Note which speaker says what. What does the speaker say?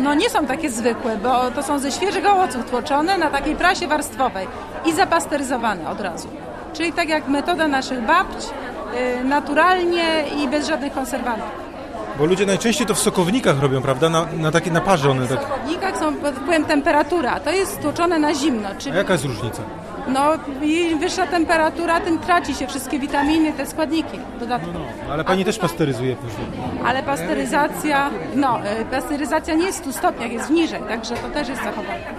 Speaker 1: No nie są takie zwykłe, bo to są ze świeżych owoców tłoczone na takiej prasie warstwowej i zapasteryzowane od razu. Czyli tak jak metoda naszych babć, naturalnie i bez żadnych konserwantów.
Speaker 2: Bo ludzie najczęściej to w sokownikach robią, prawda? Na takie naparze one
Speaker 1: W
Speaker 2: tak.
Speaker 1: sokownikach są pod wpływem temperatura. To jest tłoczone na zimno.
Speaker 2: A
Speaker 1: Czyli
Speaker 2: jaka jest różnica?
Speaker 1: no im wyższa temperatura, tym traci się wszystkie witaminy, te składniki dodatkowe.
Speaker 2: Ale pani też pasteryzuje później.
Speaker 1: Ale pasteryzacja nie jest w 100 stopniach, jest niżej, także to też jest zachowane.